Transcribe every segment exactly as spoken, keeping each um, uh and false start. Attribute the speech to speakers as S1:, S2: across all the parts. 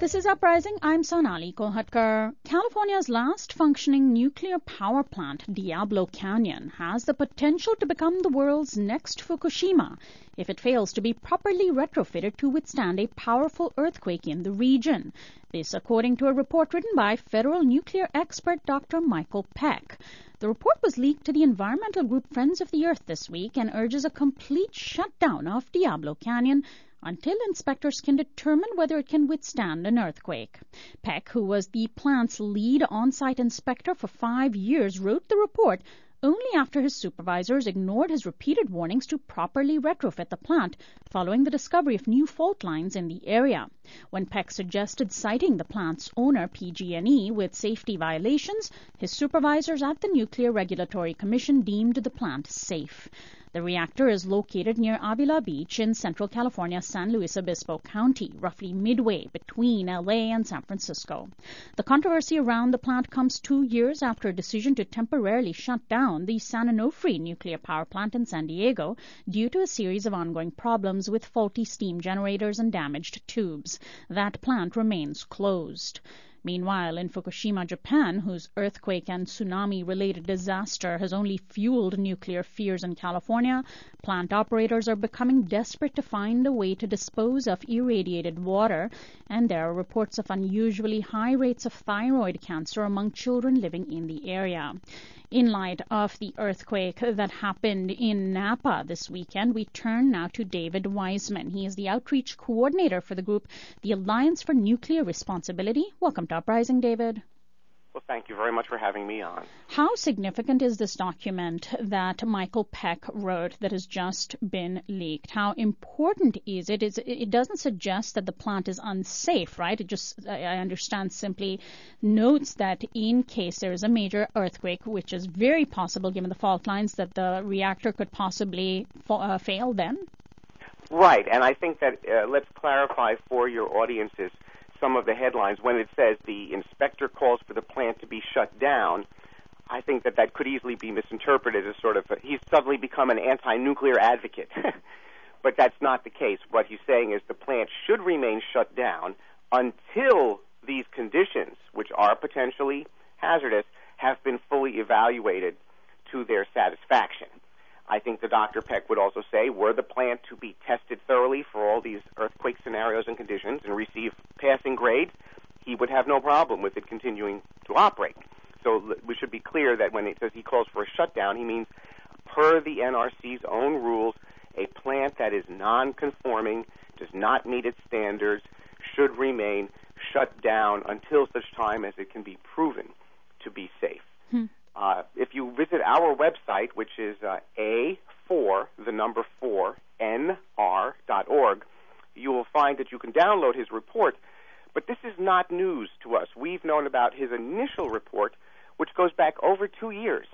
S1: This is Uprising. I'm Sonali Kolhatkar. California's last functioning nuclear power plant, Diablo Canyon, has the potential to become the world's next Fukushima if it fails to be properly retrofitted to withstand a powerful earthquake in the region. This according to a report written by federal nuclear expert Doctor Michael Peck. The report was leaked to the environmental group Friends of the Earth this week and urges a complete shutdown of Diablo Canyon until inspectors can determine whether it can withstand an earthquake. Peck, who was the plant's lead on-site inspector for five years, wrote the report only after his supervisors ignored his repeated warnings to properly retrofit the plant following the discovery of new fault lines in the area. When Peck suggested citing the plant's owner, P G and E, with safety violations, his supervisors at the Nuclear Regulatory Commission deemed the plant safe. The reactor is located near Avila Beach in central California's San Luis Obispo County, roughly midway between L A and San Francisco. The controversy around the plant comes two years after a decision to temporarily shut down the San Onofre nuclear power plant in San Diego due to a series of ongoing problems with faulty steam generators and damaged tubes. That plant remains closed. Meanwhile, in Fukushima, Japan, whose earthquake and tsunami-related disaster has only fueled nuclear fears in California, plant operators are becoming desperate to find a way to dispose of irradiated water, and there are reports of unusually high rates of thyroid cancer among children living in the area. In light of the earthquake that happened in Napa this weekend, we turn now to David Wiseman. He is the outreach coordinator for the group, the Alliance for Nuclear Responsibility. Welcome to Uprising, David.
S2: Well, thank you very much for having me on.
S1: How significant is this document that Michael Peck wrote that has just been leaked? How important is it? Is it doesn't suggest that the plant is unsafe, right? It just, I understand, simply notes that in case there is a major earthquake, which is very possible given the fault lines, that the reactor could possibly fa- uh, fail then?
S2: Right, and I think that uh, let's clarify for your audiences some of the headlines. When it says the inspector calls for the plant to be shut down, I think that that could easily be misinterpreted as sort of a, he's suddenly become an anti-nuclear advocate. But that's not the case. What he's saying is the plant should remain shut down until these conditions, which are potentially hazardous, have been fully evaluated to their satisfaction. I think the Doctor Peck would also say, were the plant to be tested thoroughly for all these earthquake scenarios and conditions and receive passing grade, he would have no problem with it continuing to operate. So we should be clear that when it says he calls for a shutdown, he means per the N R C's own rules, a plant that is non-conforming, does not meet its standards, should remain shut down until such time as it can be proven to be safe. Hmm. Uh, if you visit our website, which is uh, A four, the number four, N R dot org, you will find that you can download his report. But this is not news to us. We've known about his initial report, which goes back over two years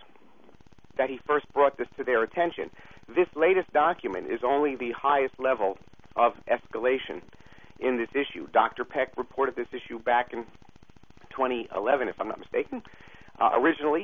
S2: that he first brought this to their attention. This latest document is only the highest level of escalation in this issue. Doctor Peck reported this issue back in twenty eleven, if I'm not mistaken, uh, originally.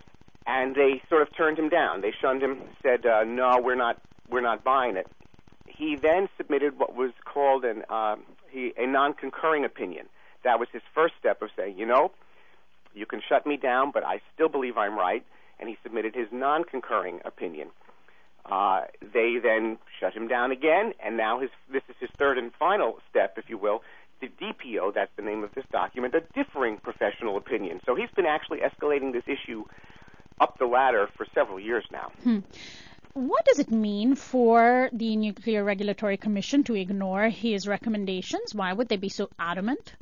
S2: And they sort of turned him down. They shunned him, said, uh, no, we're not we're not buying it. He then submitted what was called an uh, he, a non-concurring opinion. That was his first step of saying, you know, you can shut me down, but I still believe I'm right. And he submitted his non-concurring opinion. Uh, they then shut him down again, and now his this is his third and final step, if you will, the D P O, that's the name of this document, a differing professional opinion. So he's been actually escalating this issue up the ladder for several years now.
S1: Hmm. What does it mean for the Nuclear Regulatory Commission to ignore his recommendations? Why would they be so adamant?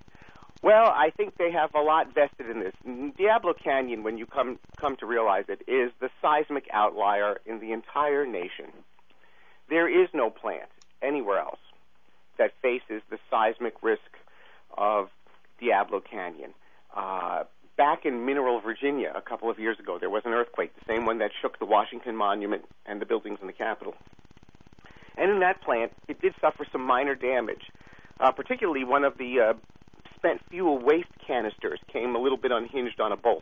S2: Well, I think they have a lot vested in this. Diablo Canyon, when you come come to realize it, is the seismic outlier in the entire nation. There is no plant anywhere else that faces the seismic risk of Diablo Canyon. Uh, Back in Mineral, Virginia, a couple of years ago, there was an earthquake, the same one that shook the Washington Monument and the buildings in the Capitol. And in that plant, it did suffer some minor damage. Uh, particularly one of the uh, spent fuel waste canisters came a little bit unhinged on a bolt.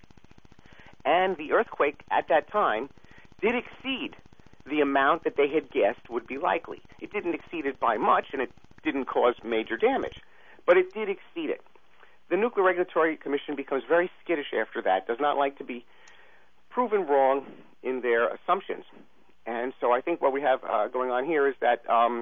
S2: And the earthquake at that time did exceed the amount that they had guessed would be likely. It didn't exceed it by much, and it didn't cause major damage. but it did exceed it. The Nuclear Regulatory Commission becomes very skittish after that, does not like to be proven wrong in their assumptions. And so I think what we have uh, going on here is that um,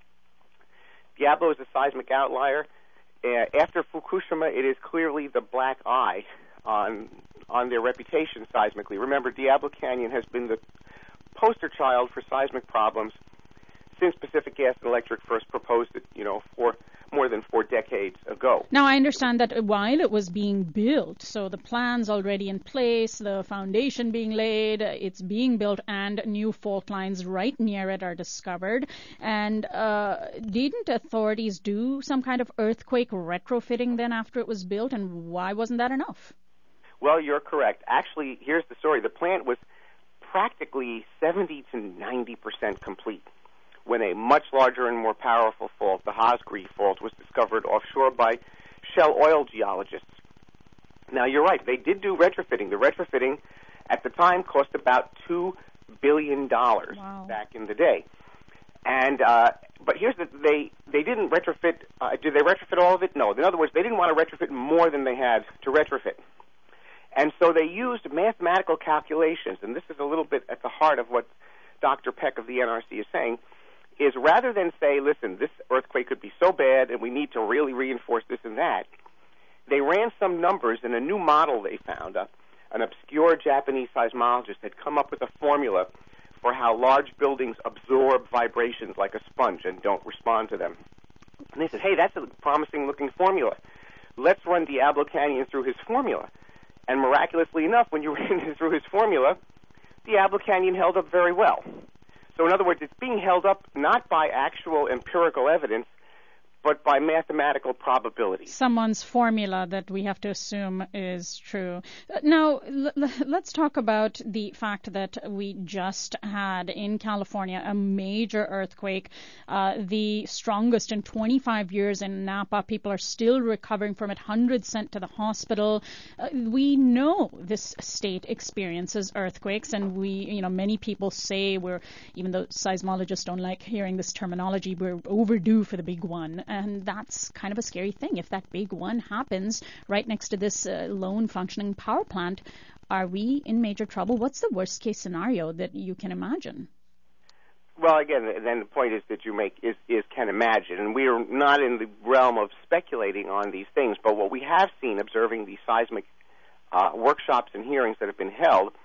S2: Diablo is a seismic outlier. Uh, after Fukushima, it is clearly the black eye on on their reputation seismically. Remember, Diablo Canyon has been the poster child for seismic problems since Pacific Gas and Electric first proposed it, you know, for more than four decades ago.
S1: Now, I understand that while it was being built, so the plan's already in place, the foundation being laid, it's being built, and new fault lines right near it are discovered. And uh, didn't authorities do some kind of earthquake retrofitting then after it was built, and why wasn't that enough?
S2: Well, you're correct. Actually, here's the story. The plant was practically seventy to ninety percent complete when a much larger and more powerful fault, the Hosgri fault, was discovered offshore by Shell oil geologists. Now, you're right. They did do retrofitting. The retrofitting at the time cost about two billion dollars
S1: wow.
S2: back in the day. And uh, but here's the they they didn't retrofit. Uh, did they retrofit all of it? No. In other words, they didn't want to retrofit more than they had to retrofit. And so they used mathematical calculations, and this is a little bit at the heart of what Doctor Peck of the N R C is saying, is rather than say, listen, this earthquake could be so bad and we need to really reinforce this and that, they ran some numbers in a new model they found. Uh, an obscure Japanese seismologist had come up with a formula for how large buildings absorb vibrations like a sponge and don't respond to them. And they said, hey, that's a promising-looking formula. Let's run Diablo Canyon through his formula. And miraculously enough, when you ran it through his formula, Diablo Canyon held up very well. So in other words, it's being held up not by actual empirical evidence, but by mathematical probability.
S1: Someone's formula that we have to assume is true. Now, l- l- let's talk about the fact that we just had in California a major earthquake, uh, the strongest in twenty-five years in Napa. People are still recovering from it, hundreds sent to the hospital. Uh, we know this state experiences earthquakes, and we, you know, many people say we're, even though seismologists don't like hearing this terminology, we're overdue for the big one. And that's kind of a scary thing. If that big one happens right next to this uh, lone functioning power plant, are we in major trouble? What's the worst case scenario that you can imagine?
S2: Well, again, then the point is that you make is, is can imagine. And we are not in the realm of speculating on these things. But what we have seen observing these seismic uh, workshops and hearings that have been held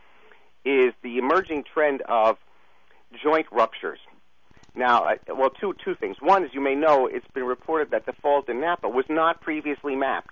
S2: is the emerging trend of joint ruptures. Now, uh, well, two two things. One, as you may know, it's been reported that the fault in Napa was not previously mapped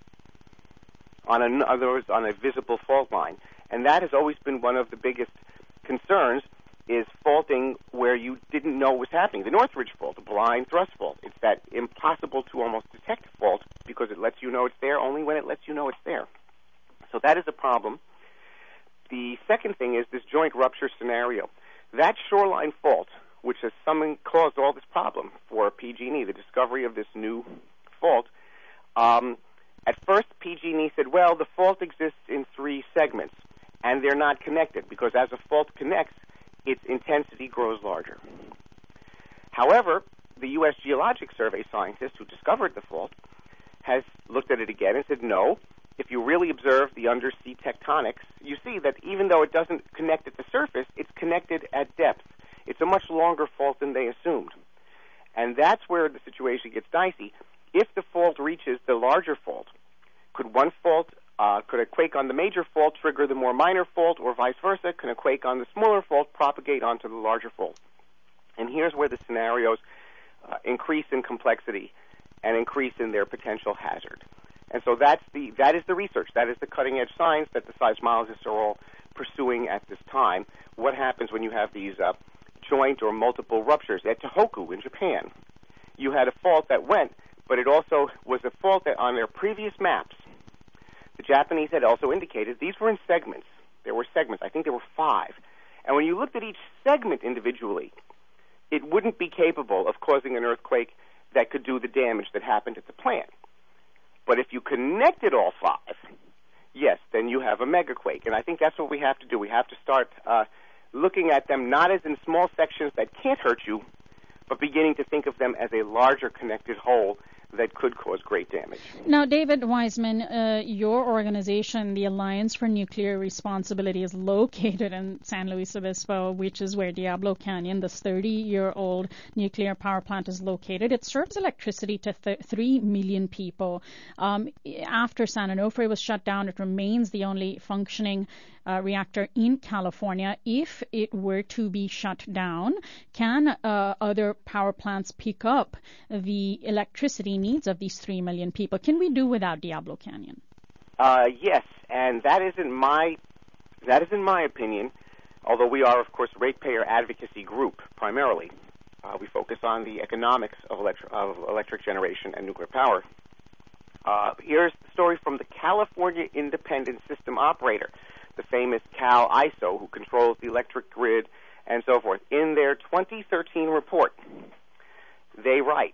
S2: on a, other words, on a visible fault line, and that has always been one of the biggest concerns: is faulting where you didn't know was happening. The Northridge fault, a blind thrust fault. It's that impossible to almost detect fault because it lets you know it's there only when it lets you know it's there. So that is a problem. The second thing is this joint rupture scenario. That shoreline fault, which has some, caused all this problem for P G and E, the discovery of this new fault. Um, at first, P G and E said, well, the fault exists in three segments, and they're not connected, because as a fault connects, its intensity grows larger. However, the U S Geologic Survey scientist who discovered the fault has looked at it again and said, no, if you really observe the undersea tectonics, you see that even though it doesn't connect at the surface, it's connected at depth. It's a much longer fault than they assumed. And that's where the situation gets dicey. If the fault reaches the larger fault, could one fault, uh, could a quake on the major fault trigger the more minor fault, or vice versa? Can a quake on the smaller fault propagate onto the larger fault? And here's where the scenarios uh, increase in complexity and increase in their potential hazard. And so that's the that is the research. That is the cutting-edge science that the seismologists are all pursuing at this time. What happens when you have these uh, joint or multiple ruptures? At Tohoku in Japan, you had a fault that went, but it also was a fault that on their previous maps, the Japanese had also indicated these were in segments. There were segments. I think there were five. And when you looked at each segment individually, it wouldn't be capable of causing an earthquake that could do the damage that happened at the plant. But if you connected all five, yes, then you have a megaquake. And I think that's what we have to do. We have to start uh, looking at them not as in small sections that can't hurt you, but beginning to think of them as a larger connected whole that could cause great damage.
S1: Now, David Wiseman, uh, your organization, the Alliance for Nuclear Responsibility, is located in San Luis Obispo, which is where Diablo Canyon, this thirty-year-old nuclear power plant, is located. It serves electricity to th- three million people. Um, after San Onofre was shut down, it remains the only functioning uh, reactor in California. If it were to be shut down, can uh, other power plants pick up the electricity needs of these three million people? Can we do without Diablo Canyon?
S2: Uh, yes, and that isn't my that is in my opinion. Although we are, of course, a ratepayer advocacy group primarily, uh, we focus on the economics of, electri- of electric generation and nuclear power. Uh, here's the story from the California Independent System Operator, the famous Cal I S O, who controls the electric grid and so forth. In their twenty thirteen report, they write,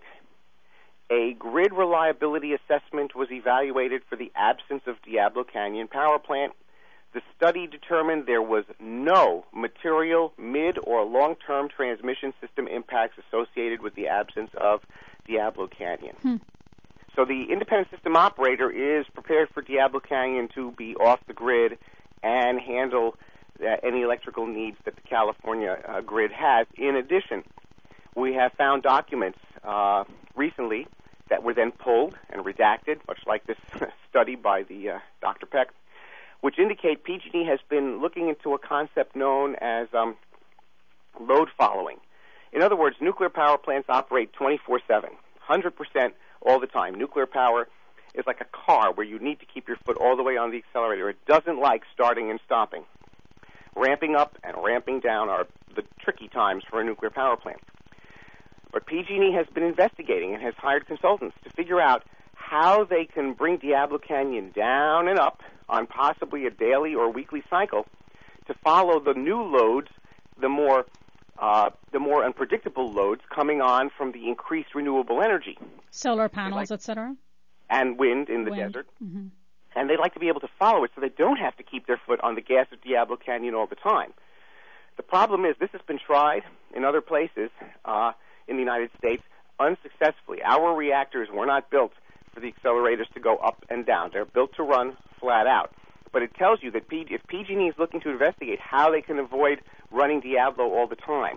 S2: a grid reliability assessment was evaluated for the absence of Diablo Canyon Power Plant. The study determined there was no material, mid, or long-term transmission system impacts associated with the absence of Diablo Canyon. Hmm. So the independent system operator is prepared for Diablo Canyon to be off the grid and handle uh, any electrical needs that the California uh, grid has. In addition, we have found documents uh, recently that were then pulled and redacted, much like this study by the uh, Doctor Peck, which indicate P G and E has been looking into a concept known as um, load following. In other words, nuclear power plants operate twenty-four seven, one hundred percent all the time. Nuclear power is like a car where you need to keep your foot all the way on the accelerator. It doesn't like starting and stopping. Ramping up and ramping down are the tricky times for a nuclear power plant. But P G and E has been investigating and has hired consultants to figure out how they can bring Diablo Canyon down and up on possibly a daily or weekly cycle to follow the new loads, the more uh, the more unpredictable loads coming on from the increased renewable energy.
S1: Solar panels,
S2: like,
S1: et cetera?
S2: And wind in the
S1: wind.
S2: desert.
S1: Mm-hmm.
S2: And they'd like to be able to follow it so they don't have to keep their foot on the gas of Diablo Canyon all the time. The problem is this has been tried in other places uh, in the United States unsuccessfully. Our reactors were not built for the accelerators to go up and down. They're built to run flat out. But it tells you that P- if P G and E is looking to investigate how they can avoid running Diablo all the time,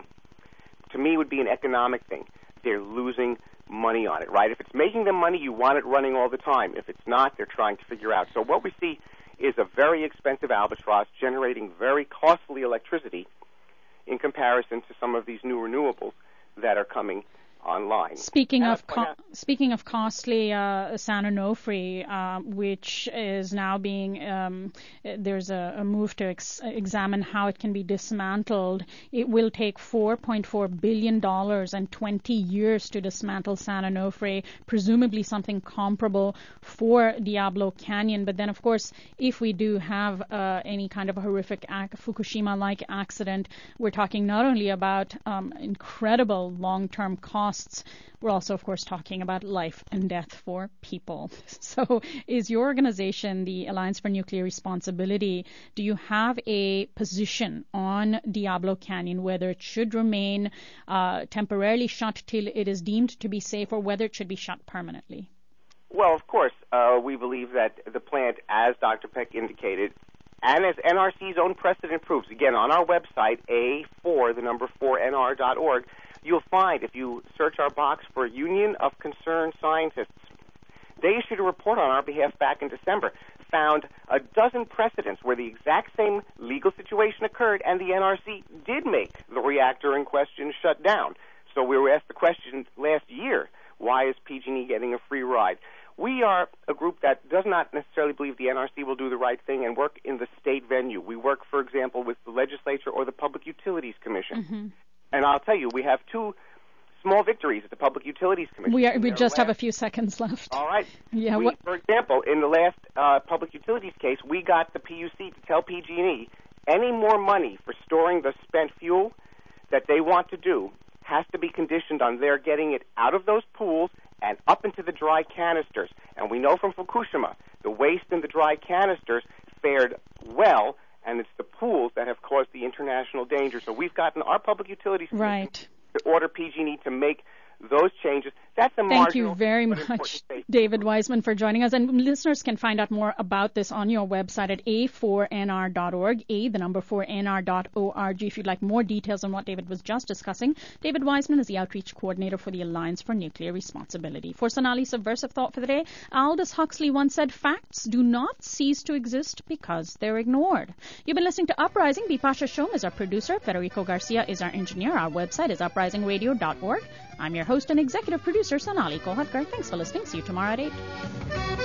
S2: to me would be an economic thing. They're losing money on it, right? If it's making them money, you want it running all the time. If it's not, they're trying to figure out. So what we see is a very expensive albatross generating very costly electricity in comparison to some of these new renewables that are coming online.
S1: Speaking and of co- speaking of costly, uh, San Onofre, uh, which is now being um, there's a, a move to ex- examine how it can be dismantled. It will take four point four billion dollars and twenty years to dismantle San Onofre, presumably something comparable for Diablo Canyon. But then, of course, if we do have uh, any kind of a horrific ac- Fukushima-like accident, we're talking not only about um, incredible long-term costs. We're also, of course, talking about life and death for people. So is your organization, the Alliance for Nuclear Responsibility, do you have a position on Diablo Canyon, whether it should remain uh, temporarily shut till it is deemed to be safe or whether it should be shut permanently?
S2: Well, of course, uh, we believe that the plant, as Doctor Peck indicated, and as N R C's own precedent proves, again, on our website, A four, the number four N R dot org, you'll find, if you search our box for Union of Concerned Scientists, they issued a report on our behalf back in December, found a dozen precedents where the exact same legal situation occurred, and the N R C did make the reactor in question shut down. So we were asked the question last year, why is P G and E getting a free ride? We are a group that does not necessarily believe the N R C will do the right thing and work in the state venue. We work, for example, with the legislature or the Public Utilities Commission. Mm-hmm. And I'll tell you, we have two small victories at the Public Utilities Commission.
S1: We are, we just
S2: last,
S1: have a few seconds left.
S2: All right.
S1: Yeah.
S2: We,
S1: What?
S2: For example, in the last uh, Public Utilities case, we got the P U C to tell P G and E any more money for storing the spent fuel that they want to do has to be conditioned on their getting it out of those pools and up into the dry canisters. And we know from Fukushima, the waste in the dry canisters fared well, and it's the pools that have caused the international danger. So we've gotten our Public Utilities Commission
S1: right.
S2: to order P G and E to make those changes, that's a
S1: Thank you
S2: marginal
S1: very
S2: but
S1: much,
S2: important safety.
S1: David Wiseman, for joining us. And listeners can find out more about this on your website at a four n r dot org, A, the number four N R dot org, if you'd like more details on what David was just discussing. David Wiseman is the Outreach Coordinator for the Alliance for Nuclear Responsibility. For Sonali's Subversive Thought for the day, Aldous Huxley once said, facts do not cease to exist because they're ignored. You've been listening to Uprising. Bipasha Shom is our producer. Federico Garcia is our engineer. Our website is uprising radio dot org. I'm your host and executive producer, Sonali Kolhatkar. Thanks for listening. See you tomorrow at eight.